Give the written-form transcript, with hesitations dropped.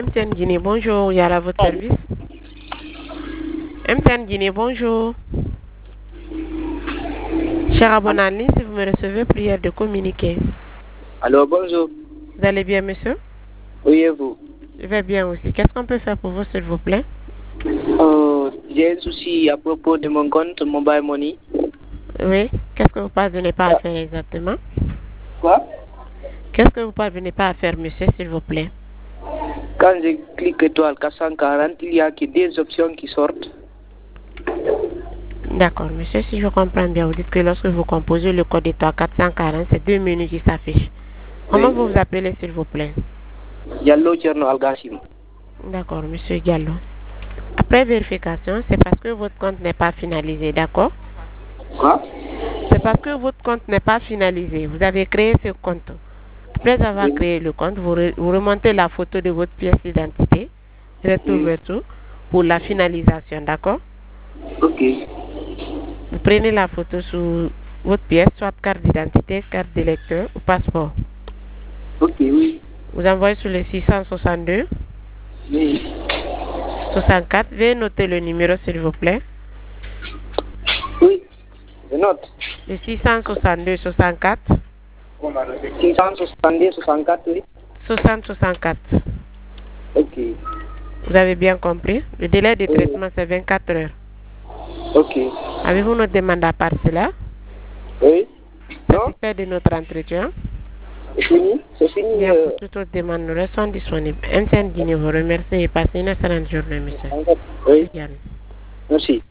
MTN Guinée, bonjour, Yara, à votre service. MTN Guinée, bonjour. Cher abonné en ligne, si vous me recevez, prière de communiquer. Alors, bonjour. Vous allez bien, monsieur? Oui, et vous? Je vais bien aussi. Qu'est-ce qu'on peut faire pour vous, s'il vous plaît? J'ai un souci à propos de mon compte Mobile Money. Oui. Qu'est-ce que vous ne parvenez pas à faire exactement? Quoi? Qu'est-ce que vous ne parvenez pas à faire, monsieur, s'il vous plaît? Quand je clique étoile 440, il y a des options qui sortent. D'accord, monsieur, si je comprends bien, vous dites que lorsque vous composez le code étoile 440, c'est 2 menus qui s'affichent. Comment Oui. vous vous appelez, s'il vous plaît? Diallo Tcherno Algassim. D'accord, monsieur Diallo. Après vérification, c'est parce que votre compte n'est pas finalisé, d'accord? Quoi? C'est parce que votre compte n'est pas finalisé. Vous avez créé ce compte. Après avoir Oui. créé le compte, vous remontez la photo de votre pièce d'identité, retour Oui. verso, pour la finalisation, d'accord? Ok. Vous prenez la photo sur votre pièce, soit carte d'identité, carte d'électeur ou passeport. Ok, oui. Vous envoyez sur le 662 Oui. 64. Veuillez noter le numéro, s'il vous plaît. Oui. Je note. Le 662 64 662 64, oui. 60 64. Ok. Vous avez bien compris? Le délai de Oui. traitement, c'est 24 heures. Ok. Avez-vous notre demande à part cela? Oui. Non? Satisfait de notre entretien? C'est fini? C'est fini. Bien, pour toute autre demande, nous restons disponibles. MTN Guinée vous remercie et passez une excellente journée, monsieur. Oui. Merci. Merci.